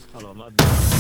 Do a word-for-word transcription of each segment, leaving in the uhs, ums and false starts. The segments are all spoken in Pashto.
علامت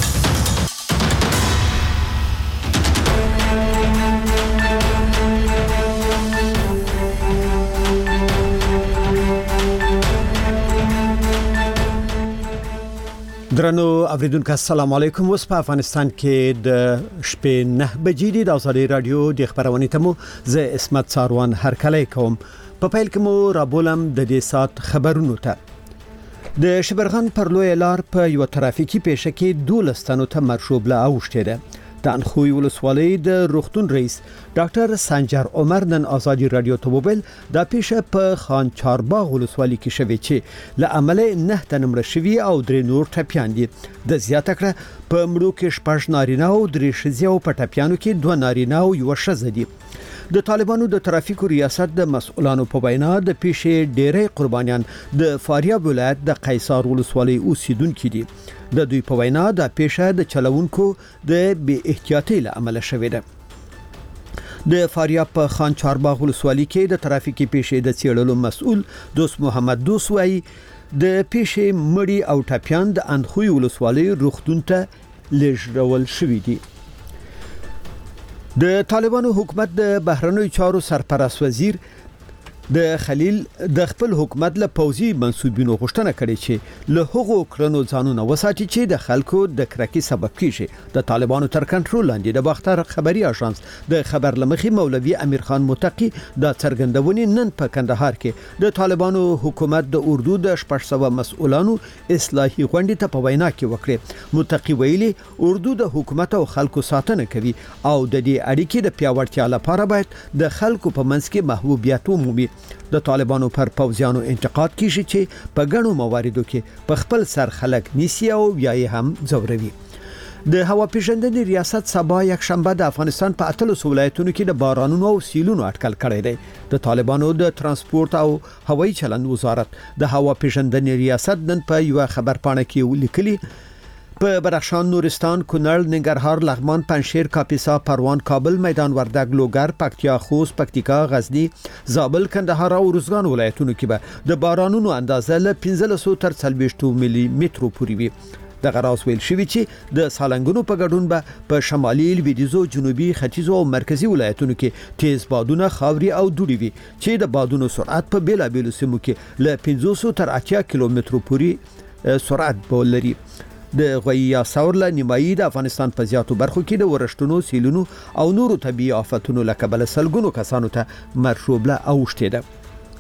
درنو اوریدونکو السلام علیکم. اوس په افغانستان کې د شپې نه بجې دي. د ازادي رادیو د خبرونې تمو زه اسمت ساروان هرکلی کوم. په پیل کې مو رابولم د دې سات خبرونو ته. د شبرغان پر لوی لار په یو ترافیکي پیښه کې دولستانو ته مرشوبله اوښتې ده. د انخوی ولسوالۍ د روغتون رئیس ډاکټر سنجر عمر نن ازادي رادیو ته وویل دا پیښه په خان چارباغ ولسوالۍ کې شوې چې له عمله نه تنمر شوی او درې نور ټپیان دي. د زیاته کړه په مړو کې شپږ نارینه او درې ښځې او په ټپیانو کې دوه نارینه او یو ښځه دي. د طالبانو د ترافیکو ریاست د مسؤلانو په وینا د پیښې ډېری قربانیان د فاریاب ولایت د قیصار ولسوالۍ اوسیدونکو دي. د دوی په وینا د پیښه د چلوونکو د بی احتیاطۍ له امله شوې ده. د فاریاب په خان چارباغ ولسوالۍ کې د ترافیکي پیښې د څېړلو مسؤل دوست محمد دوست وایي د پیښې مړي او ټپیان د انخوی ولسوالۍ روغتون ته لیږدول شوي دي. د طالبانو حکومت د بهرنیو چارو سرپرست وزیر د خلیل د خپل حکومت له پوځي منسوبینو غوښتنه کړې چې له هغو کړنو ځانونه وساتي چې د خلکو د کرکې سبب کیږي. د طالبانو تر کنټرول لاندې د باختر خبري اژانس د خبر لمخې مولوي امیر خان متقی د څرګندونې نن په کندهار کې د طالبانو حکومت د اردو د شپږ سوه مسؤلانو اصلاحي غونډې ته په وینا کې وکړه. متقی ویلي اردو د حکومت او خلکو ساتنه کوي او د دې اړیکې د پیاوړتیا لپاره باید د خلکو په منځ کې محبوبیت ومومي. د طالبانو پر پوځیانو انتقاد کیږي چې په غنو مواردو کې په خپل سر خلک نیسي او یا هم ځوروي. د هوا پیژندنې ریاست سبا یک شنبه د افغانستان په اتلس ولایتونو کې د بارانونو او سیلونو اټکل کړی دی. د طالبانو د ترانسپورت او هوایي چلند وزارت د هوا پیژندنې ریاست نن په یو خبرپاڼه کې ولیکلي په بدخشان، نورستان، کونړ، ننګرهار، لغمان، پنجشیر، کاپیسا، پروان، کابل، میدان وردګ، لوګر، پکتیا، خوست، پکتیکا، غزنی، زابل، کندهار او روزګان ولایتونو کې به د بارانونو اندازه له پنځه سوه تر څلوېښت ملي مترو پورې وي. د غراس ویل شوی چې د سالنګونو په ګډون به په شمالي، لویدیځو، جنوبي، ختیځو او مرکزی ولایتونو کې تیز بادونه، خاوري او دوړي وي چې د بادونو سرعت په بیلابیلو سیمو کې له پنځه سوه تر اتیا کیلومترو پورې سرعت ولري. د غوییا ثور له نیمایي د افغانستان په زیاتو برخو کې د ورښتونو، سیلونو او نورو طبيعي آفتونو له کبله سلګونو کسانو ته مرشوبله اوښتې ده.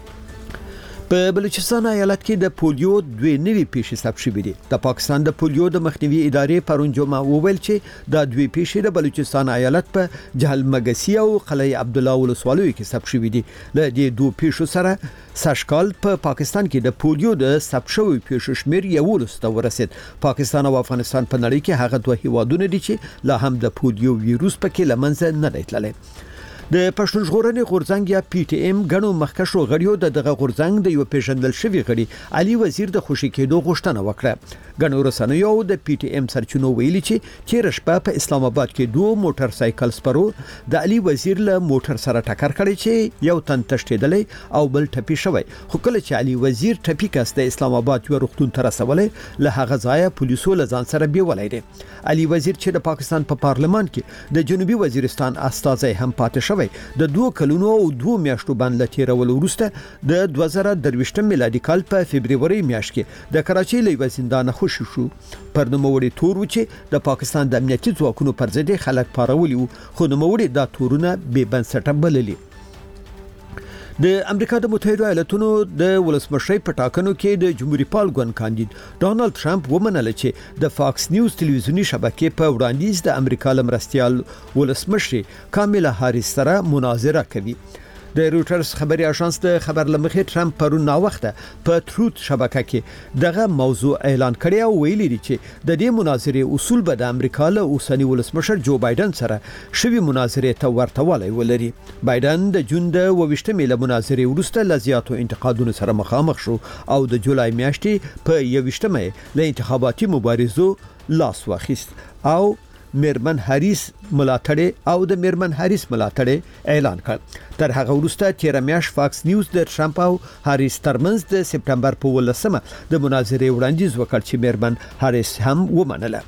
په بلوچستان ایالت کې د پولیو دوه نوي پیښې ثبت شوې دي. د پاکستان د پولیو د مخنیوي ادارې پرون جمعه وویل چې د دوه پیښې د بلوچستان ایالت په جهل مګسی او قلعه عبدالله ولسوالیو کې ثبت شوې دي. له دې دوه پیښو سره سشکال په پاکستان کې د پولیو د ثبت شوی پیښو شمیر یولس ته ورسید. پاکستان او افغانستان په نړۍ کې هغه دوه هیوادونه دي چې لا هم د پولیو ویروس پکې لمنځه نه دی تللی. د پښتون ژغورنې غورځنګ یا پی ټی ایم غنو مخکښو غړیو د دغه غورځنګ د یو پیژندل شوی غړي علي وزیر د خوشی کېدو غوښتنه وکړه. غنو رسنیو د پی ټی ایم سرچینو ویلي چې تیر شپه په اسلام آباد کې دوه موټر سایکل سپرو د علي وزیر له موټر سره ټکر کړی چې یو تن تښتېدلی او بل ټپي شوی. خو کله چې علي وزیر ټپي کس د اسلام آباد یو روغتون ته رسولی له هغه ځایه پولیسو له ځان سره بیولای دي. علي وزیر چې د پاکستان په پا پارلمان کې د جنوبي وزیرستان استازی هم پاتې شوی د دوه کلونو او دوه میاشتو باندې تیرول وروسته د دوه زره درویشتم میلادي کال په فبرवरी میاشت کې د کراچۍ له یو زندان خوشی شو. پر نوموړي تور و چې د پاکستان د امنیتي ځواکونو پر ضد خلک پارولي وو، خو نوموړي دا تورونه بې بنسټه بللي. د امریکا د متحده ایالاتونو د ولسمشرۍ په ټاکنو کې د جمهوریت پال ګوند کاندید ډونالد ټرمپ ومنله چې د فاکس نیوز ټلویزیونی شبکې په وړاندیز د امریکا لمرستیال ولسمشر کاملا هاریس سره مناظره کوي. د رويټرز خبري اژانس د خبر لمخې ټرمپ پرون نا وخته په تروت شبکه کې دغه موضوع اعلان کړی او ویلي دی چې د دې مناظرې اصول به د امریکا له اوسنی ولسمشر جو بایدن سره شوی مناظرې ته ورته والی ولري. بایدن د جون د اوویشتمې له مناظرې وروسته له زیاتو انتقادونو سره مخامخ شو او د جولای میاشتې په یوویشتمې له انتخاباتي مبارزو لاس واخیست او میرمن هاریس ملاتړ او د میرمن هاریس ملاتړ اعلان کړ. تر هغه وروسته تیر میاشت فاکس نیوز د ټرمپ او هاریس ترمنځ د سپټمبر په ولسمه د مناظرې وړاندیز وکړ چې میرمن هاریس هم ومنله.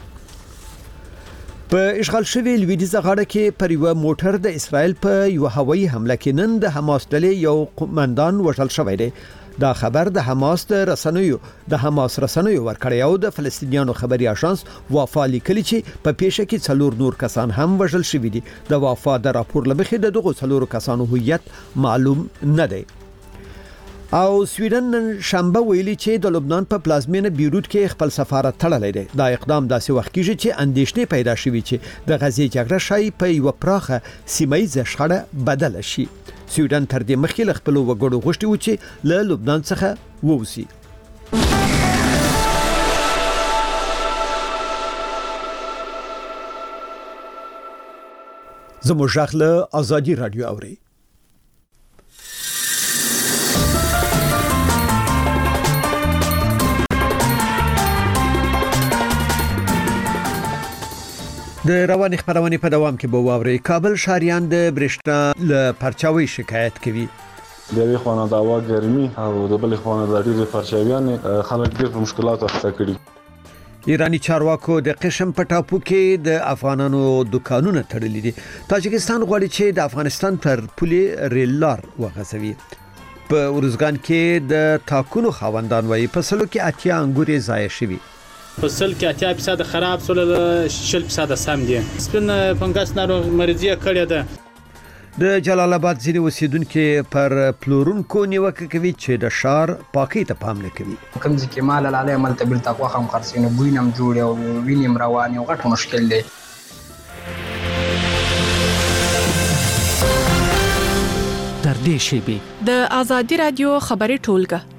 په اشغال شوی لویدیزه غاړه کې پر یو موټر د اسرائیل په یو هوایي حمله کې نن د حماس ډلې یو قومندان وژل شوی دی. دا خبر د حماس د رسنیو د حماس رسنیو ورکړی او د فلسطینیانو خبري اژانس وافا لیکلی چې په پیښه کې څلور نور کسان هم وژل شوی دي. د وافا د راپور لمخې د دغو څلور کسانو هویت معلوم نه دی. او سویډن نن شنبه ویلي چې د لبنان په پلازمینه بیروت کې خپل سفارت تړلی دی. دا اقدام داسې وخت کېږي چې اندېښنې پیدا شوي چې د غزې جګړه شاید په یو پراخه سیمه‌یزه شخړه بدله شي. سویډن تر دې مخکې له خپلو وګړو غوښتي و چې له لبنان څخه ووځي. زموږ غږ له آزادي رادیو اوري. د رواني خبرونه په دوام کې به واوري. کابل شاریان د برېښنا له پرچاوي شکایت کوي. د یوې خوا د هوا ګرمي او د بلې خوا د ډېرې پرچاویان خلک ډېر په مشکلاتو اخته کړي. ایرانی چارواکو د قشم په ټاپو کې د افغانانو دکانونه تړلي دي. تاجکستان غواړي چې د افغانستان پر پولې ریل لار وغځوي. په ورزګان کې د تاکونو خاوندان وایي په سلو کې اتیا انګوري ضایع شوي. فصل کې اتیا فیصد خراب سول، شل فیصد سم دي. سپین فنګس ناروغ مریضي کړی ده. د جلال آباد ځینې اوسیدونکو پر پلورونکو نیوکه کوي چې د شار پاکۍ ته پام نه کوي. کوم ځکه مال لاله عمل ته بل تقوا هم خرڅینه بوینم جوړ او وینم روان یو غټ مشکل دی. تر دې شیبې د آزادي رادیو خبري ټولګه.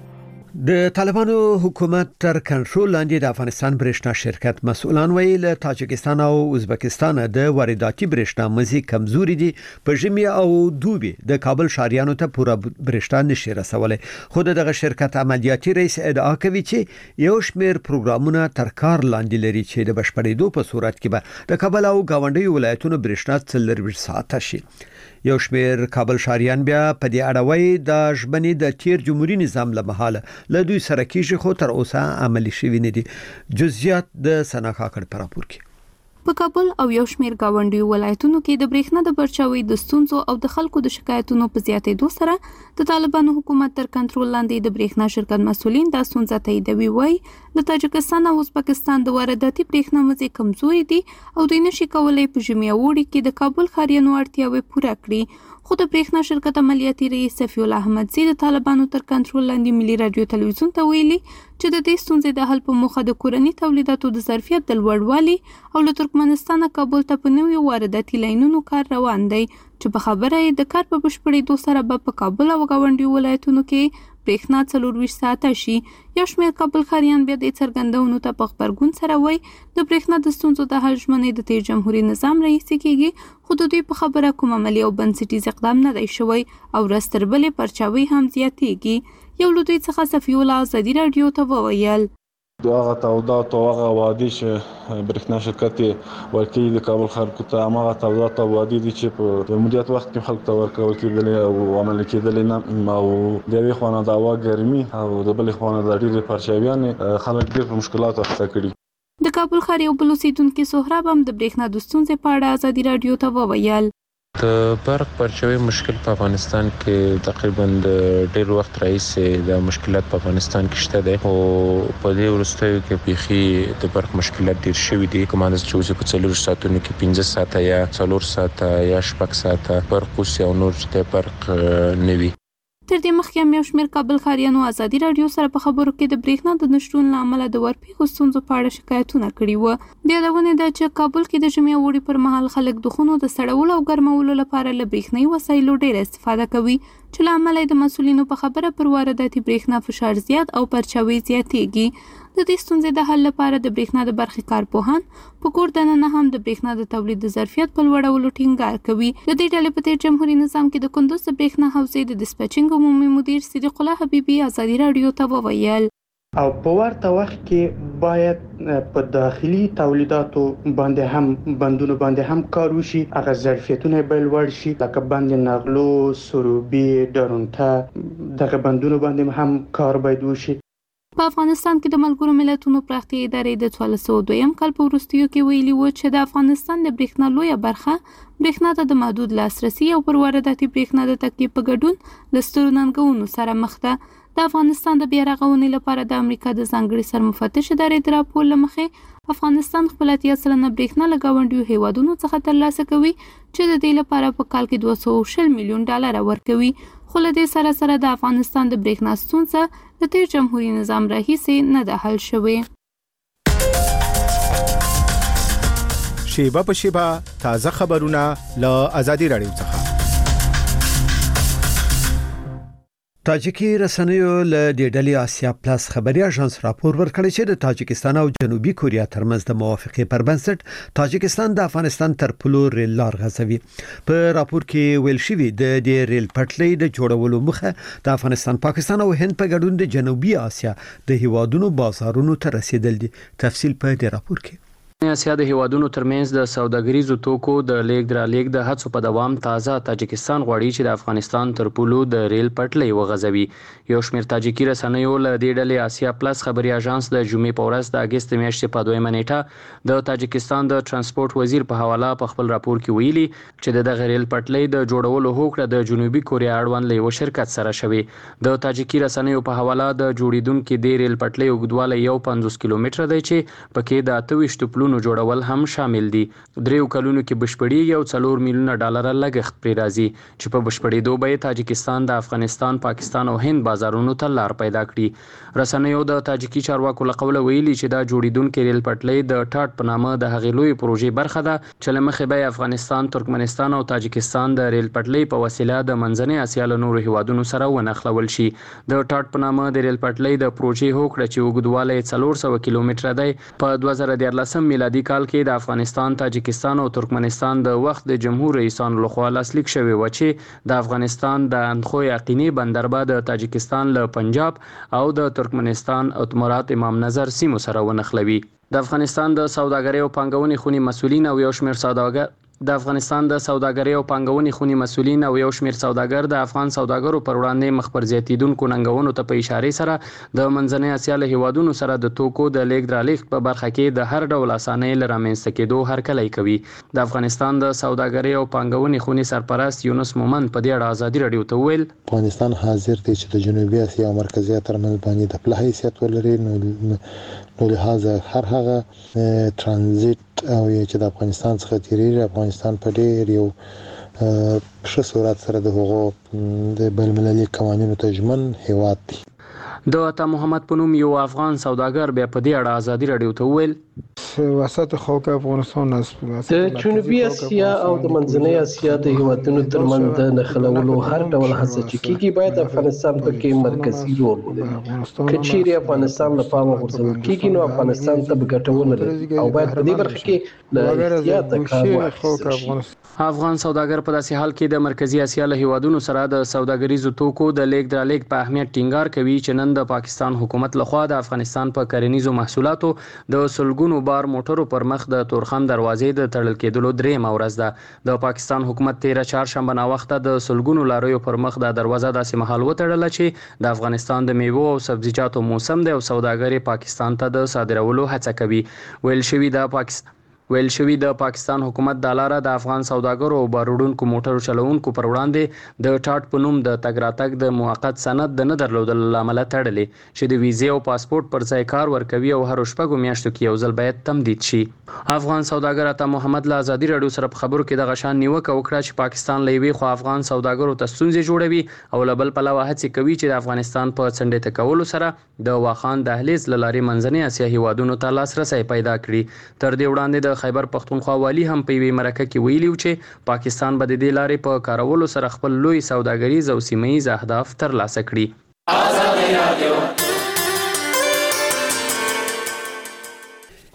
د طالبانو حکومت تر کنټرول لاندې د افغانستان برېښنا شرکت مسؤلان ویل له تاجکستان او ازبکستان د وارداتي برېښنا مزي کمزوري دي. په ژمي او دوبي د کابل شاریانو ته پوره برېښنا نشي رسولای. خو دغه شرکت عملیاتي رئیس ادعا کوي چې یو شمېر پروګرامونه تر کار لاندې لري چې د بشپړېدو په صورت کې به د کابل او گاونډي ولایتونو برېښنا څلور ساعته شي. یو شمېر کابل شاریان بیا په دې اړه وایي د ژبنې د تیر جمهوریت نظام له مهاله له دوی سره کېږي خو تر اوسه عملي شوي نه دي. جزئیات د سنا کاکړ په راپور کې. په کابل او یو شمېر گاونډي ولایتونو کې د برېښنا د پرچاوي د ستونزو او د خلکو د شکایتونو په زیاتېدو سره د طالبانو حکومت تر کنټرول لاندې د برېښنا شرکت مسؤلین دا ستونزه تاییدوي. وایي د تاجکستان او ازبکستان د وارداتي برېښنا مزي کمزوري دي او دوی نشي کولای په ژمي او اوړي کې د کابل ښاریانو اړتیاوې پوره کړي. خو د برېښنا شرکت عملیاتي رئیس صفی الله احمدزی د طالبانو تر کنټرول لاندې ملي رادیو تلویزیون ته ویلي چې د دې ستونزې د حل په موخه د کورني تولیداتو د ظرفیت د لوړوالي او له ترکمنستان کابل ته په نوي وارداتي لاینونو کار روان دی چې په خبره یې د کار په بشپړېدو سره به په کابل او گاونډي ولایتونو کې برېښنا څلور ساعته شي. یو شمېر کابل ښاریان بیا د څرګندونو ته په خبرګون سره وایي د برېښنا د ستونزو د حل ژمنې د تیر جمهوریت نظام رئیس کېږي خو د دوی په خبره کوم عملي او بنسټیز اقدام نه دی شوی او ورځ تر بلې پرچاوي هم زیاتېږي. یو له دوی څخه صفی الله آزادي رادیو ته وویل د هغه تولیدات او هغه وادي چې برېښنا شرکت ورکوي د کابل خلکو ته هغه تولیدات او وادي دي چې په د مدیریت وخت کې خلکو ته ورکول کېدلې او عملي کېدلې نه او د یوې خوا د هوا ګرمي او د بلې خوا د ډېرې پرچاویان خلک ډېر په مشکلاتو اخته کړي. د کابل ښار یو بل اوسیدونکي سهراب هم د برېښنا د ستونزې په اړه آزادي رادیو ته وویل د برق پرچاوي مشکل په افغانستان کې تقریبا د ډېر وخت راهیسې د مشکلات په افغانستان کې شته دي او په دې وروستیو کې بيخي د برق مشکلات ډېر شوي دي. کومه چې اوس په څلور ساعتونو کې پنځه ساعته یا څلور ساعته یا شپږ ساعته برق اوس او نور چې برق نه وي. تر دې مخکې هم یو شمېر کابل ښاریانو آزادي رادیو سره په خبرو کې د برېښنا د نشتون له امله د ورپېښو ستونزو په اړه شکایتونه کړي وو. یادونه ده چې کابل کې د ژمي او اوړي پر مهال خلک د خونو د سړولو او ګرمولو لپاره له برېښنایي وسایلو ډېره استفاده کوي چې له امله د مسؤلینو په خبره پر وارداتي برېښنا فشار زیات او پرچاوي زیاتېږي. د دې ستونزې د حل لپاره د برېښنا د برخې کارپوهان په کور دننه هم د برېښنا د تولید د ظرفیت په لوړولو ټینګار کوي. د دې ډلې په تیر جمهوریت نظام کې د کندوز د برېښنا حوزې د ډسپیچینګ عمومي مدیر صدیق الله حبیبي آزادي رادیو ته وویل او په ورته وخت کې باید په داخلي تولیداتو باندې هم بندونو باندې هم کار وشي، هغه ظرفیتونه به لوړ شي، لکه بند نغلو، سروبي، ډرونټه، دغه بندونو باندې هم کار باید وشي. په افغانستان کې د ملګرو ملتونو پراختیا ادارې د څوارلس سوه دویم کال په وروستیو کې ویلي و چې د افغانستان د برېښنا لویه برخه برېښنا ته د محدود لاسرسي او پر وارداتي برېښنا د تکیې په ګډون له سترو ننګونو سره مخ ده. د افغانستان د بیا رغونې لپاره د امریکا د ځانګړي سرمفتش ادارې د راپور له مخې افغانستان خپل اتیا سلنه برېښنا له ګاونډیو هیوادونو څخه ترلاسه کوي چې د دې لپاره په کال کې دوه سوه شل میلیون ډالر ورکوي. خو له دې سره سره د افغانستان د برېښنا ستونزه د تیر جمهوریت نظام راهیسې نه ده حل شوې. شیبه په شیبه تازه خبرونه له آزادي رادیو څخه. تاجیکي رسنیو له د ډلې آسیا پلاس خبري اژانس راپور ورکړی چې د تاجکستان او جنوبي کوریا ترمنځ د موافقې پر بنسټ تاجکستان د افغانستان تر پلو ریل لار غځوي. په راپور کې ویل شوی د دې ریل پټلۍ د جوړولو مخه د افغانستان، پاکستان او هند په ګډون د جنوبي آسیا د هیوادونو بازارونو ته رسیدل دي. تفصیل په دې راپور کې. اسیا د هیوادونو ترمنځ د سوداګریزو توکو د لیږد رالېږد د هڅو په دوام تازه تاجکستان غواړي چې د افغانستان تر پولو د ریل پټلۍ وغځوي. یو شمېر تاجیکي رسنیو له دې ډلې آسیا پلاس خبري اژانس د جمعې په ورځ د اګست میاشتې په دویمه نیټه د تاجکستان د ترانسپورت وزیر په حواله په خپل راپور کې ویلي چې د دغه ریل پټلۍ د جوړولو هوکړه د جنوبي کوریا اړوند له یو شرکت سره شوی. د تاجیکي رسنیو په حواله د جوړیدونکو د ریل پټلۍ اوږدوالی یو پنځوس کیلومتره دی چې پکې د اته ویشت پلونو جوړول هم شامل دي. دریو کلونو کې بشپړیږي او څلور میلیونه ډالر لګښت پرې راځي چې په بشپړېدو به تاجکستان د افغانستان، پاکستان او هند بازارونو ته لار پیدا کړي. رسنیو د تاجیکي چارواکو له قوله ویلي چې دا جوړیدونکو ریل پټلۍ د ټاټ په نامه د هغې لوی پروژې برخه ده چې له مخې به افغانستان، ترکمنستان او تاجکستان د ریل پټلۍ په وسیله د منځنۍ اسیا له نورو هیوادونو سره ونښلول شي. د ټاټ په نامه د ریل پټلۍ د پروژې هوکړه چې اوږدوالی څلور سوه کیلومتره دی په دوه زره دیارلسم میلادي کال کې د افغانستان، تاجکستان او ترکمنستان د وخت د جمهور رئیسانو لخوا لاسلیک شوی و چې د افغانستان د اندخو یقیني بندربه د تاجکستان له پنجاب او د ترکمنستان اتمرات امام نظر سیمو سره ونښلوي. د افغانستان د سوداګرۍ او پانګونې خونې مسؤلین او یو شمېر سوداګر د افغانستان د سوداګرۍ او پانګونې خونې مسؤلین او یو شمېر سوداګر د افغان سوداګرو پر وړاندې مخ پر زیاتیدونکو ننګونو ته په اشارې سره د منځنۍ اسیا له هیوادونو سره د توکو د لیږد رالېږد په برخه کې د هر ډول اسانۍ له رامنځته کېدو هرکلی کوي. د افغانستان د سوداګرۍ او پانګونې خونې سرپرست یونس مومند په دې اړه آزادي رادیو ته وویل افغانستان حاضر دی چې د جنوبي اسیا او مرکزي اسیا ترمنځ باندې د پله حیثیت ولري. نو لهذا هر هغه ترانزیت او چې د افغانستان څخه تیریږي افغانستان په ډېر یو ښه صورت سره د هغو د بین المللي قوانینو ته ژمن هیواد دی. د عطا محمد په نوم یو افغان سوداګر بیا په دې اړه آزادي رادیو ته وویل وسط خاک افغانستان است. د جنوبي اسیا او د منځنۍ اسیا د هیوادونو ترمنځ د نښلولو هر ډول هڅه چې کیږي باید افغانستان پکې مرکزي رول ولري. که چیرې افغانستان له پامه غورځول کیږي نو افغانستان ته به ګټه ونه لري او باید په دې برخه کې له احتیاطه کار واخیستل شي. افغان سوداګر په داسې حال کې د مرکزي اسیا له هیوادونو سره د سوداګریزو توکو د لیږد رالېږد په اهمیت ټینګار کوي چې نن د پاکستان حکومت لخوا د افغانستان په کرنیزو محصولاتو د سلګونو بار موټرو پر مخ د تورخم دروازې د تړل کېدلو درېیمه ورځ ده. د پاکستان حکومت تیره چهارشنبه ناوخته د سلګونو لاریو پر مخ د دروازه داسې مهال وتړله چې د افغانستان د میوو او سبزیجاتو موسم دی او سوداګر پاکستان ته د صادرولو هڅه کوي. ویل شوي د پاکستان ویل شوی د پاکستان حکومت د لاره د افغان سوداګرو او باروړونکو موټرو چلوونکو پر وړاندې د ټاټ په نوم د تګ راتګ د موقت سند د نه درلودلو له امله تړلې چې د ویزې او پاسپورت پر ځای کار ورکوي او هر شپږو میاشتو کې یو ځل باید تمدید شي. افغان سوداګر عطا محمد له آزادي رادیو سره په خبرو کې دغه شان نیوکه وکړه چې پاکستان له یوې خوا افغان سوداګرو ته ستونزې جوړوي او له بل پلوه هڅې کوي چې د افغانستان په څنډې ته کولو سره د واخان دهلیز له لارې منځنۍ اسیا هیوادونو ته لاسرسی پیدا کړي. تر دې وړاندې د خیبر پښتونخوا والی هم په یوې مرکه کې ویلي و چې پاکستان به د دې لارې په کارولو سره خپل لوی سوداګریز او سیمه ییز اهداف ترلاسه کړي.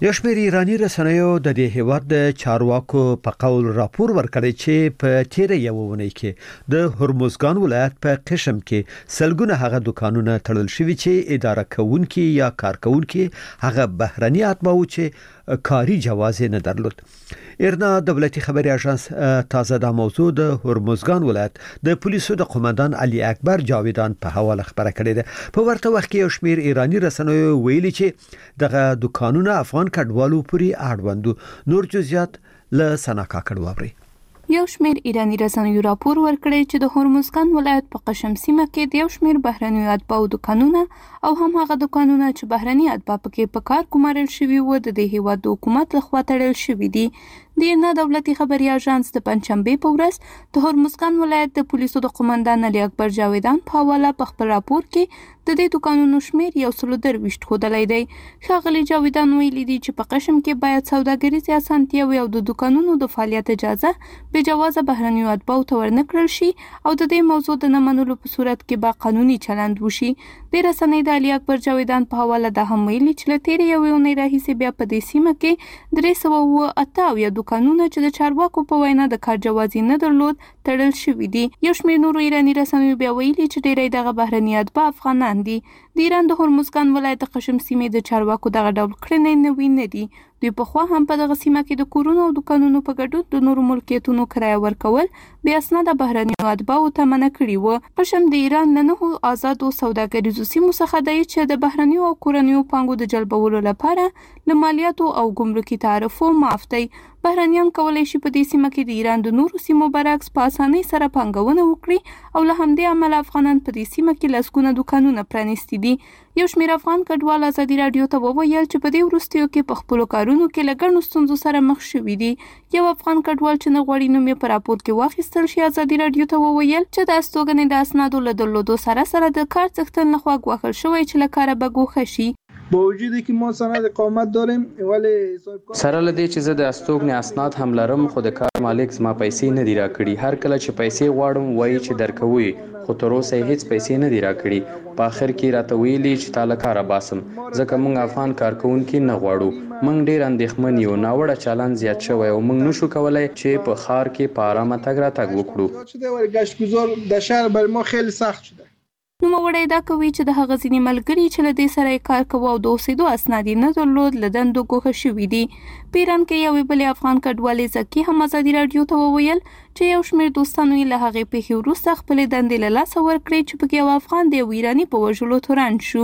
یو شمېر ایرانی رسنیو د دې هیواد د چارواکو په قول راپور ورکړی چې په تیر یو ونی کې د هرمزګان ولایت په قشم کې سلګونه هغه دکانونه تړل شوي چې اداره کوونکي یا کارکونکي هغه بهرني اتباو چې کاری جواز نه درلود. ایرنا دولتي خبري اژانس تازه د موضوع د هرمزګان ولایت د پولیسو د قومندان علي اکبر جاویدان په حواله خبره کړې ده. په ورته وخت کې یو شمېر ایرانی رسنیو ویلي چې دغه دکانونه افغان کډوالو پورې اړوندو. نور جزئیات له سناکا کډوابري. یو شمېر ایرانی رسنیو راپور ورکړی چې د هرمزګان ولایت په قشم سیمه کې د یو شمېر بهرني اتباو دکانونه او هم هغه دکانونه چې بهرني اتبا پکې په کار کومارل شوي و د دې هیواد د حکومت لخوا تړل شوي دي. د ایرنا دولتي خبري اژانس د پنځشنبه په ورځ د هرمزګان ولایت د پولیسو د قومندان علي اکبر جاویدان په حواله په خپل راپور کې د دې دکانونو شمیر یو سل درويشت ښودلی دی. ښاغلي جاویدان ویلي دي چې په قشم کې باید سوداګریزې اسانتیاوې او د دکانونو د فعالیت اجازه بې جوازه بهرنیو اتباو ته ورنکړل شي او د دې موضوع د نه منلو په صورت کې به قانوني چلند وشي. د رسنۍ د علي اکبر جاویدان په حواله د هم ویلي چې له تیرې یوې اونۍ راهیسې بیا په دې سیمه کې درې سوه اووه اته اویا دکانونه چې د چارواکو په وینا د کار جواز نه درلود تړل شوي دي. یو شمېر نورو ایراني رسنیو بیا ویلي چې ډېری دغه بهرني اتبا افغانان دي. د ایران د هرمزګان ولایت د قشم سیمې د چارواکو دغه ډول کړنې نوي نه دي. دوی پخوا هم په دغه سیمه کې د کورونو او دکانونو په ګډون د نورو ملکیتونو کرایه ورکول بې اسناده بهرنیو اتباو ته منع کړي وو. قشم د ایران له نهو آزادو سوداګریزو سیمو څخه دی چې د بهرنیو او کورنیو پانګو د جلبولو لپاره له مالیاتو او ګمرکي تعرفو معاف دی. بهرنیان کولی شي په دې سیمه کې د ایران د نورو سیمو برعکس په اسانۍ سره پانګونه وکړي او له همدې امله افغانان په دې سیمه کې لسګونه دکانونه پرانیستي دي. یو شمېر افغان کډوال ازادي راډیو ته وویل چې په دې وروستیو کې په خپلو کارونو کې له ګڼو ستونزو سره مخ شوي دي. یو افغان کډوال چې نه غواړي نوم یې په راپور کې واخیستل شي ازادي راډیو ته وویل چې د استوګنې د اسنادو له درلودو سره سره د کار څښتن لخوا ګواښل شوی چې له کاره به ګوښه شي. با وجودی که ما سند اقامت داریم ولی سره لدی چې زه د استوګنې اسناد هم لرم خو د کار مالک زما پیسې نه دی راکړي. هر کله چې پیسې غواړم وایي چې درکوي خو تر اوسه هیڅ پیسې نه دی راکړي. په اخر کې راته ویلي چې تا له کاره باسم ځکه موږ افغان کارکونکي نه غواړو. موږ ډېر اندېښمن یو. ناوړه چلند زیات شوی او موږ نشو کولی چې په ښار کې په ارامه تګ راتګ وکړو. گشتگزار در شهر برای ما خیلی سخت شده. نوموړی دا کوي چې د هغه ځینې ملګري چې له دې سره کار کوي او د اوسېدو اسناد نه درلود له دندو ګوښه شوي دي. په ایران کې یوې بلې افغان کډوالې زکي هم ازادي راډیو ته وویل چې یو شمېر دوستانو یې له هغې پېښې وروسته خپلې دندې له لاسه ورکړې چې پکې یو افغان د یو ایراني په وژلو تورن شو.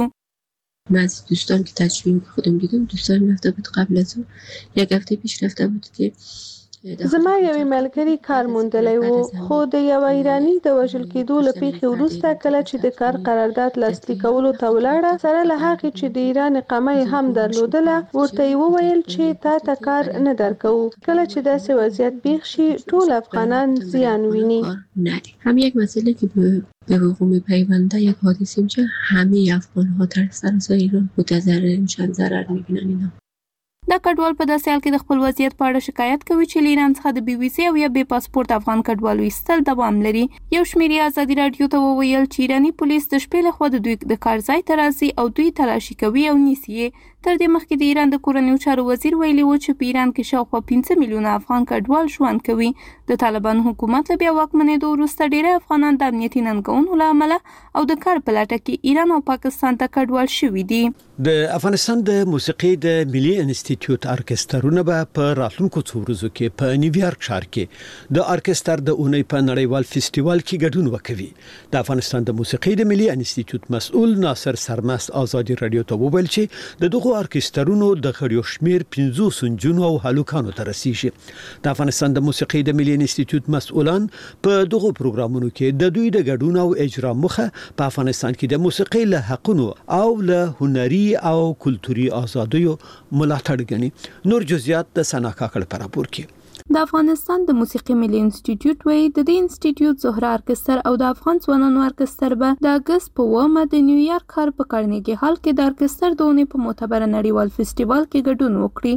بعضی دوستان که تجربه خودم دیدم دوستان رفته بود قبل از اون یک هفته پیش رفته بود که زما یوې ملګري کار موندلی و خو د یو ایراني د وژل کېدو له پیښې وروسته کله چې د کار قرارداد لاسلیک کولو ته ولاړه سره له هغې چې د ایران اقامه یې هم درلودله ورته یې وویل چې تا ته کار نه درکوو. کله چې داسې وضعیت پیښ شي ټول افغانان زیان ویني. هم یک مسئله که به وقوع میپیونده یک حادثه میشه همه افغان‌ها در سراسر ایران متضرر میشن ضرر میبینن. اینا دا کډوال په داسې حال کې د خپل وضعیت په اړه شکایت کوي چې له ایران څخه د بي بي سي او یا بې پاسپورت افغان کډوالو ایستل دوام لري. یو شمېر یې ازادي راډیو ته وویل چې ایراني پولیس د شپې لخوا د دوی د کار ځای ته راځي او دوی تلاشي کوي او نیسي یې. تر دې مخکې د ایران د کورنیو چارو وزیر ویلي و چې په ایران کې شاوخوا پنځه میلیونه افغان کډوال ژوند کوي. د طالبانو حکومت له بیا واکمنېدو وروسته ډېری افغانان د امنیتي ننګونو له امله او د کار په لټه کې ایران او پاکستان ته کډوال شوي دي. د افغانستان د موسیقي د ملي انسټیټیوټ ارکسترونه به په راتلونکو څو ورځو کې په نیویارک ښار کې د ارکستر د اونۍ په نړیوال فستیوال کې ګډون وکوي. د افغانستان د موسیقي د ملي انسټیټیوټ مسؤل ناصر سرمست ازادي راډیو ته وویل چې د دغو ارکسترونو د غړیو شمیر پنځوس نجونو او هلوکانو ته رسیږي. د افغانستان د موسیقي د ملي انسټیټیوټ مسؤلان په دغو پروګرامونو کې د دوی د ګډون او اجرا مخه په افغانستان کې د موسیقي له حقونو او له هنري او کلتوري ازادیو ملاتړ کوي. نور جزئیات د سناکا کړه پر راپور کې. د افغانستان د موسیقي ملي انسټیټیوټ وایي د دې انسټیټیوټ زهره ارکستر او د افغان ځوانانو ارکستر به د اگست په اوومه د نیویارک ښار په کارنیګي هال کې د ارکستر د اونۍ په معتبره نړیوال فستیوال کې ګډون وکړي.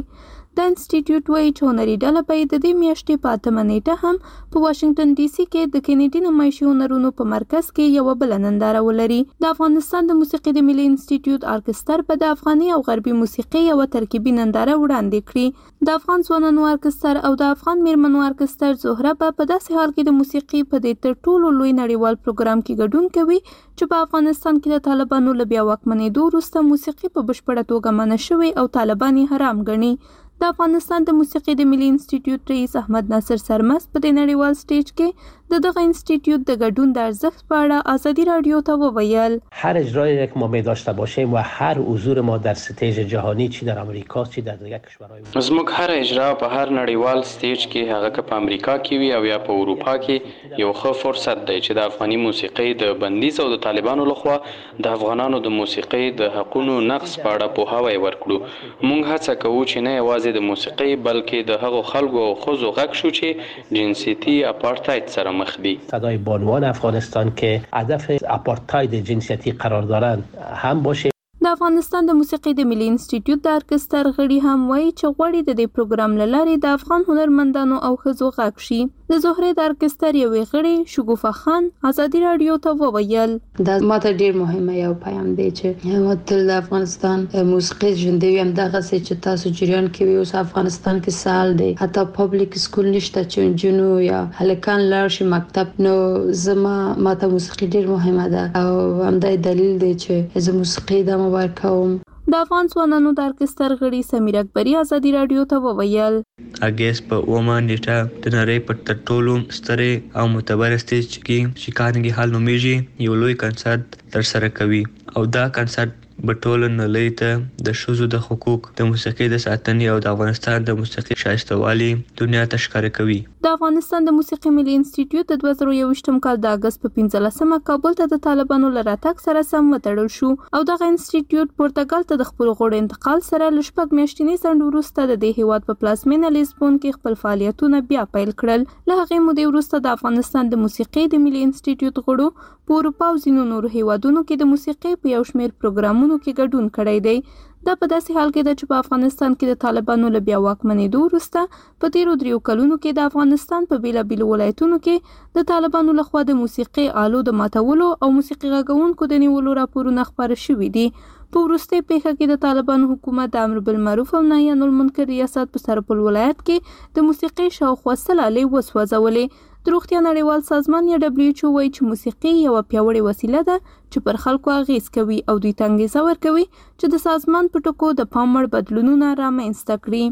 دا انسټیټیوټ وایي چې هنري ډله به د دې میاشتې په اتمه نیټه هم په واشنگټن ډي سي کې د کینیډي نمایشي هنرونو په مرکز کې یوه بله ننداره ولري. د افغانستان د موسیقي د ملي انسټیټیوټ ارکستر به د افغاني او غربي موسیقي یوه ترکیبي ننداره وړاندې کړي. د افغان ځوانانو ارکستر او د افغان میرمنو ارکستر زهره به په داسې حال کې د موسیقي په دې تر ټولو لوی نړیوال پروګرام کې ګډون کوي چې په افغانستان کې د طالبانو له بیا واکمنېدو وروسته موسیقي په بشپړه توګه منع شوې او طالبان یې حرام ګڼي. د افغانستان د موسیقي د ملي انسټیټیوټ رئیس احمد ناصر سرمست په دې نړیوال سټیج کې د دغه انسټیټیوټ د ګډون د ارزښت په اړه ازادي رادیو ته وویل. هر اجرایی که ما می داشته باشیم و هر حضور ما در ستیج جهانی چی در امریکا چی در دیگر کشورهای زموږ هر اجرا په هر نړیوال سټیج کې هغه که په امریکا کې وي او یا په اروپا کې یو ښه فرصت دی چې د افغاني موسیقي د بندیز او د طالبانو لخوا د افغانانو د موسیقي د حقونو نقض په اړه پوهاوی ورکړو. موږ هڅه کوو چې نه یوازې د موسیقي بلکې د هغو خلکو او ښځو غږ شو چې جنسیتي اپارتاید سره مخ دي. صدای بانوان افغانستان که هدف اپارتاید جنسیتی قرار دارند هم باشه. د افغانستان د موسیقي د ملي انسټیټیوټ د ارکستر غړي هم وایي چې غواړي د دې پروګرام له لارې د افغان هنرمندانو او ښځو غږ شي. د زهرې د ارکستر یوې غړي شګوفه خان ازادي رادیو ته وویل. دا ماته ډیر مهمه یو پیغام دی چې ما تل د افغانستان موسیقي ژوندۍ وي، همدغسې چې تاسو جریان کې وي. اوس افغانستان کې سال دی، حتی پابلیک سکول نشته چې نجونو یا هلکان لاړ شي مکتب. نو زما ماته موسیقي ډیر مهمه ده او همدا دلیل دی چې زه موسیقي د مبارکوم. د افغان ځوانانو د ارکستر غړي سمیر اکبري ازادي رادیو ته وویل. اګست په اومه نیټه د نړۍ په تر ټولو سترې او معتبر سټیج کې چې کارنګي هال نومیږي یو لوی کنسرت ترسره کوي او دا کنسرت به ټول نړۍ ته د ښځو د حقوق د موسیقي د ساتنې او د افغانستان د موسیقي شایستهوالي دنیا ته ښکاره کوي. د افغانستان د موسیقي ملي انسټیټیوټ د دوه زره یوویشتم کال د اګست په پنځلسمه کابل ته د طالبانو له راتګ سره سم وتړل شو او دغه انسټیټیوټ پرتګال ته د خپل غړو انتقال سره له شپږ میاشتني ځنډ وروسته د دې هیواد په پلازمینه لیسبون کې خپل فعالیتونه بیا پیل کړل. له هغې مودې وروسته د افغانستان د موسیقي د ملي انسټیټیوټ غړو په اروپا او ځینو نورو هیوادونو کې د موسیقي په یو شمېر پروګرامونو کې ګډون کړی دی. دا په داسې حال کې ده چې په افغانستان کې د طالبانو له بیا واکمنېدو وروسته په تیرو دریو کلونو کې د افغانستان په بیلابیلو ولایتونو کې د طالبانو لخوا د موسیقي آلو د ماتولو او موسیقي غږونکو د نیولو راپورونه خپاره شوي دي. په وروستۍ پیښه کې د طالبانو حکومت د امر بالمعروف او نهي عن المنکر ریاست په سرپل ولایت کې د موسیقي شاوخوا سل آلې وسوځولې. د روغتیا نړیوال سازمان یا دبلیو ایچ او وایي چې موسیقي یوه پیاوړې وسیله ده چې پر خلکو اغیز کوي او دوی ته انګیزه ورکوي چې د سازمان په ټکو د پام وړ بدلونونه رامنځته کړي.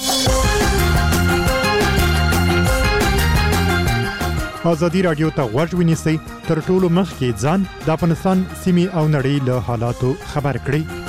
ازادي رادیو ته غوږ ونیسئ، تر ټولو مخکې ځان د افغانستان سیمې او نړۍ له حالاتو خبر کړئ.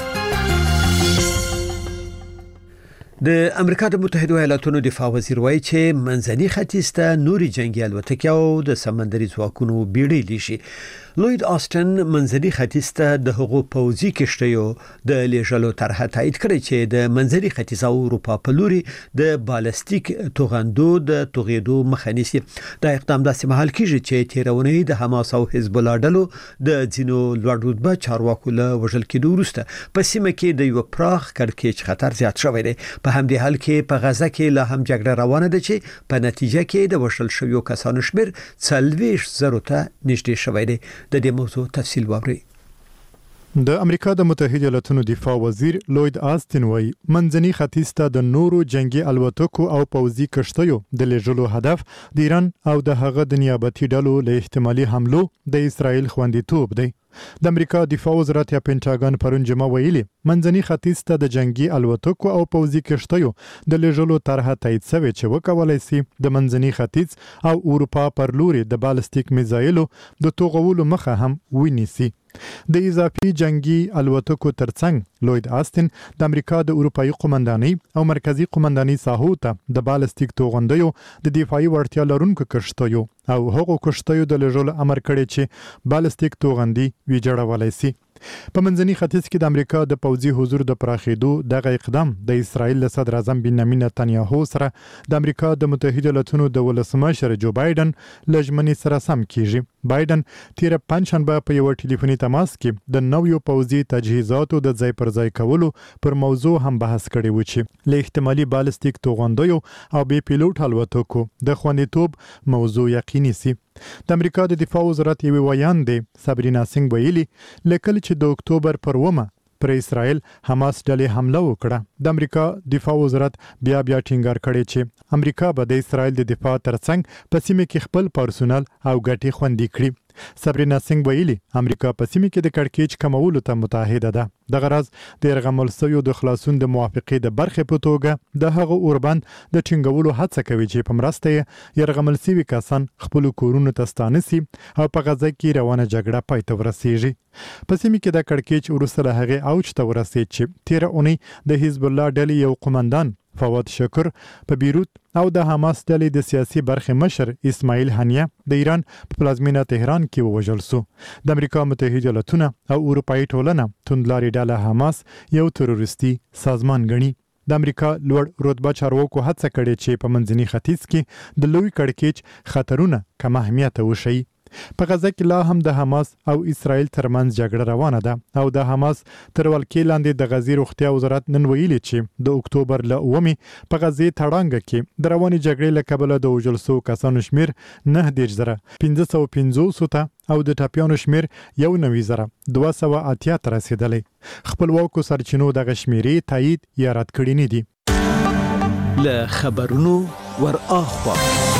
د امریکا د متحده ایالاتونو دفاع وزیر وایي چې منځني ختیځ ته نوري جنگي الوتکې او د سمندري ځواکونو بیړۍ لشي. لوید آستن منځني ختیځ ته د هغو پوځي کشتیو د لیږلو طرحه تایید کړې چې د منځني ختیځ او اروپا په لوري د بالستیک توغندو د توغېدو مخه نیسي. دا اقدام داسې مهال کیږي چې تیرونی د حماس او حزب الله ډلو د ځینو لوړ رتبه چارواکو له وژل کېدو وروسته په سیمه کې د یو پراخ کړکېچ خطر زیات شوی دی. په همدې حال کې په غزه کې لا هم جګړه روانه ده چې په نتیجه کې د وژل شویو کسانو شمیر څلوېښت زرو ته نږدې شوی دی. د دې موضوع تفصیل واورئ. د امریکا د متحده ایالاتونو دفاع وزیر لوید آستن وایي منځني ختیځ ته د نورو جنگي الوتکو او پوځي کشتیو د لیږلو هدف د ایران او د هغه د نیابتي ډلو له احتمالي حملو د اسرائیل خوندیتوب دی. د امریکا دفاع وزارت یا پینټاګن پرون جمعه ویلي منځني ختیځ ته د جنگي الوتکو او پوځي کشتیو د لیږلو طرحه تایید شوې چې وکولای شي د منځني ختیځ او اروپا پر لوري د بالستیک میزایلو د توغولو مخه هم ونیسي. د اضافي جنگي الوتکو ترڅنګ لوید آستن د امریکا د اروپאי قومندانۍ او مرکزی قومندانۍ ساحو ته د بالستیک توغندیو د دفاعي وړتیا لرونکو کشتیو او هغو کشتیو د لیږلو امر کړی چې بالستیک توغندي ویجاړولای شي. په منځني ختیځ کې د امریکا د پوځي حضور د پراخېدو دغه اقدام د اسرائیل له صدر اعظم بنیامین نتنیاهو سره د امریکا د متحده ایالاتونو د ولسمشر جو بایدن له ژمنې سره سم کیږي. بایدن تیر پنځشنبه په یو ټلیفوني تماس کې د نویو پوځي تجهیزاتو د ځای پر ځای کولو پر موضوع هم بحث کړی و چې له احتمالي بالستیک توغندیو او بي پیلوټ الوتکو د خوندیتوب موضوع یقیني سي. د امریکا د دفاع وزارت یو ویان دی سابرینا سنگ ویلي لکه چې د اکتوبر پر اومه پر اسرائیل حماس ډلې حمله وکړه. د امریکا دفاع وزارت بیا بیا ټینګار کړی چې امریکا به د اسرائیل د دفاع ترڅنګ په سیمه کې خپل پرسونل او ګټې خوندي کړي. سابرینا سنگ ویلي امریکا په سیمه کې د کړکېچ کمولو ته متحده ده. د غرض د یرغمل سویو د خلاصون د موافقې د برخې په توګه د هغه اوربند د ټینګولو هڅه کوي چې په مرسته یې یرغمل سوي کسان خپل کورونو ته ستانه سي او په غزه کې روانه جګړه پای ته ورسیږي. په سیمه کې د کړکېچ وروسته له هغې اوج ته ورسید چې تیره اونۍ د حزب الله ډلې یو قومندان فواد شکر په بیروت او د حماس ډلې د سیاسي برخې مشر اسماعیل هنیه د ایران په پلازمینه تهران کې ووژل سو. د امریکا متحده ایالاتونه او اروپאי ټولنه توندلاري ډله حماس یو تروریستي سازمان ګڼي. د امریکا لوړ رتبه چارواکو هڅه کړې چې په منځني ختیځ کې د لوی کړکېچ خطرونه کم اهمیت وشي. په غزه کې لا هم د حماس او اسرائیل ترمنځ جګړه روانه ده او د حماس تر ولکې لاندې د غزې روغتیا وزارت نن ویلي چې د اکتوبر له اومې په غزې تړانګه کې د روانې جګړې له کبله د وژل شوو کسانو شمیر نه دېرش زره پنځه سوه پنځوس ته او د ټپیانو شمیر یو نوي زره دوه سوه اتیا ته رسېدلی. خپلواکو سرچینو دغه شمیرې تایید یا رد کړي نه دي. له خبرونو ور اخوا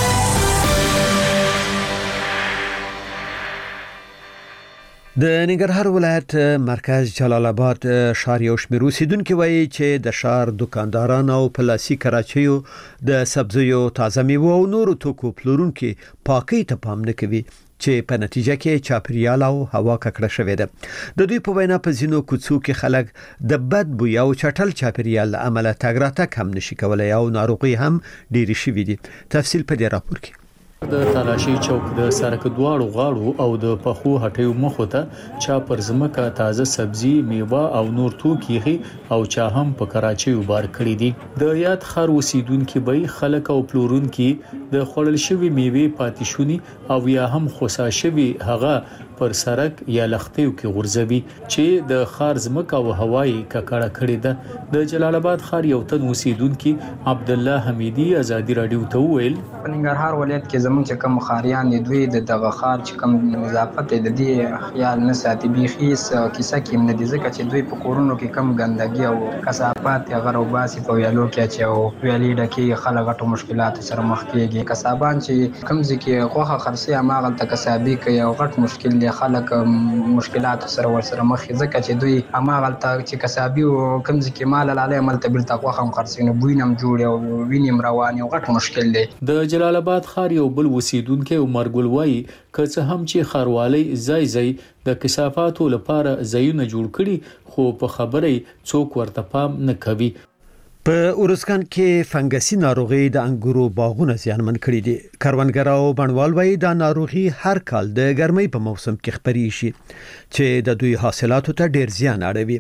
د ننګرهار ولایت مرکز جلال آباد ښار یو شمېر اوسیدونکي وایي چې د ښار دکانداران او پلاسي کراچیو د سبزیو تازه میوه او نورو توکو پلورونکي پاکۍ ته پام نه کوي چې په نتیجه کې چاپیریال او هوا ککړه شوې ده. د دوی په وینا په ځینو کوڅو کې خلک د بد بوی او چټل چاپیریال له امله تګ راتګ هم نشي کولی او ناروغي هم ډېرې شوې دي. تفصیل په دې راپور کې. د تلاشي چوک د سرک دواړو غاړو او د پخو هټیو مخو ته چا پر ځمکه تازه سبزي میوه او نور توکي او چا هم په کراچۍ وبار کړی دي. د یاد خار اوسیدونکو به خلک او پلورونکو د خړل شوی میوه پاتې شونی او یا هم خوسا شوی هغه پر سرک یا لختیو کې غورځوي چې د خار ځمکه او هوایی ککړه کړې ده. د جلال آباد خار یو تن اوسیدونکو عبد الله حمیدی ازادي رادیو ته ویل په ننګرهار ولایت کې زموږ چې کوم خاریان دي دوی د دغه خار چې کوم نظافت د دې خیال نه ساتي بيخي کیسه کې نه دي ځکه چې دوی په کورونو کې کم ګندګي او کثافات هغه روباسي په ویالو کې چې او ویالې ډکه خلک غټو مشکلات سره مخ کېږي. کسابان چې کم ځکه غوخه خرسي اماغل تکسابي کوي او غټ مشکل دي خلک مشکلات سره ور سره مخ ځکه چې دوی اماغل ته چې کسابي او کم ځکه مال لاله عمل ته بل تقوا هم خرسینو بوینم جوړ او وینم روان او غټ مشکل دي. د جلال آباد خار یو بل اوسیدونکو عمر ګل وای که څه هم چې خاروالي ځای ځای د کثافاتو لپاره ځایونه جوړ کړي خو په خبرې څوک ورته پام نه کوي. په اورسکان کې فنګسي ناروغي د انګورو باغونه زیانمن کړي دي. کروندګر او بڼوال وایي دا ناروغي هر کال د ګرمۍ په موسم کې خپري شي چې د دوی حاصلاتو ته ډیر زیان اړوي.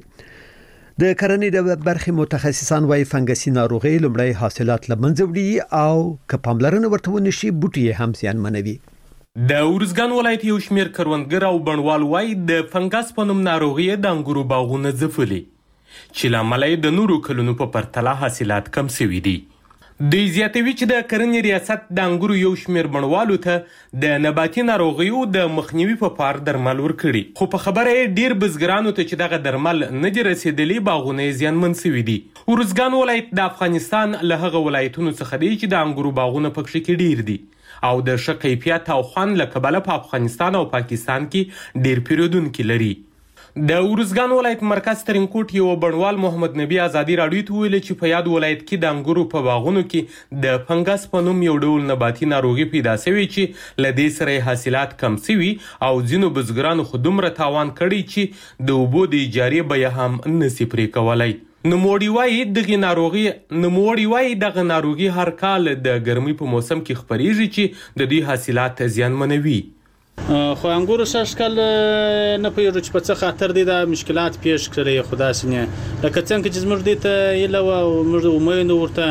د کرنې د برخې متخصصان وایي فنګسي ناروغي لومړی حاصلات له منځه وړي او که پاملرنه ورته ونشي بوټي هم زیانمنوي. د اورزګان ولایت یو شمېر کروندګر او بڼوال وایي د فنګس په نوم ناروغي د انګورو باغونه ځپلي چې لامل یې د نورو کلونو په پرتله حاصلات کم شوي دي. دوی زیاتوي چې د کرنې ریاست د انګورو یو شمېر بڼوالو ته د نباتي ناروغیو د مخنیوي په پار درمل ورکړي خو په خبره یې ډیر بزګرانو ته چې دغه درمل نه دي رسېدلي باغونه یې زیانمن شوي دي. اورزګان ولایت د افغانستان له هغه ولایتونو څخه دی چې د انګورو باغونه پکښې کې ډیر دي او د ښه کیفیت او خوند له کبله په افغانستان او پاکستان کې ډیر پیرودونکي لري. د اورزګان ولایت مرکز ترینکوټ یو بڼوال محمد نبی ازادي راډیو ته ویل چې په یاد ولایت کې د انګورو په باغونو کې د فنګس په نوم یو ډول نباتي ناروغي پیدا شوې چې له دې سره حاصلات کم شوي او ځینو بزګرانو خو دومره تاوان کړی چې د اوبو د اجارې بیه هم نشي پرې کولی. نوموړي وایي دغه ناروغي نوموړي وایي دغه ناروغي هر کال د ګرمۍ په موسم کې خپریږي چې د دوی حاصلات زیانمنوي. خو انګورو سږ کال نه پوهېږو چې په څه خاطر دی دا مشکلات پیښ کړی خو داسې نه لکه څنګه چې زموږ دې ته هیله وه او موږ امید ورته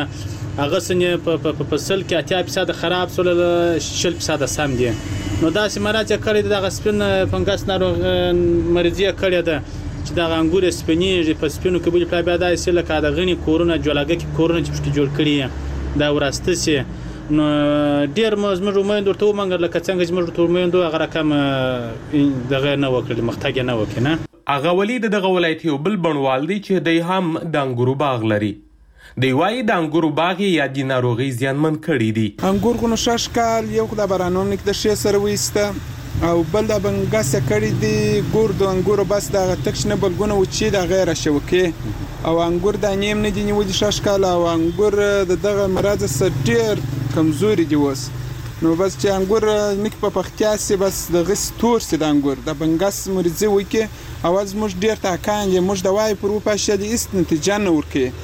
هغه سنې په فصل کې اتیا فیصد خراب سول شل فیصد سم دي نو دا سیمراج کړي دغه سپین فنګس ناروغ مریضي کړي ده چې دا انګور سپینې په سپینو کې بل پلا بیا د سیل کا د غني کورونه جوړاګه کې کورونه چې جوړ کړي دا وراسته سي نو ډیر مزمر رومند ورته ومنګل لکه څنګه چې موږ تورمند هغه رقم دغه نه وکړي مختګ نه وکړي هغه ولید دغه ولایت یو بل بڼوال دی چې دی هم د انګورو باغ لري دی وايي د انګورو باغ یا د ناروغي زیانمن کړي دي انګور کو نو شاشکال یو د بارانوم نک د شې سره وېسته او بل د بنګاسه کړي دي ګور د انګورو بس د تکشنه بلګونه و چې د غیر شوکه او انګور د نیم نه دي نیولې شاشکال او انګور د دغه مراد سره ډیر کمزوري دی وس نو بس چې انګور نک په پختیا سي بس د غس تور سي د انګور د بنګاس مرزي وکي اواز موږ ډیر تاکان موږ د وای پر په شه دي است نتیجه نه ورکي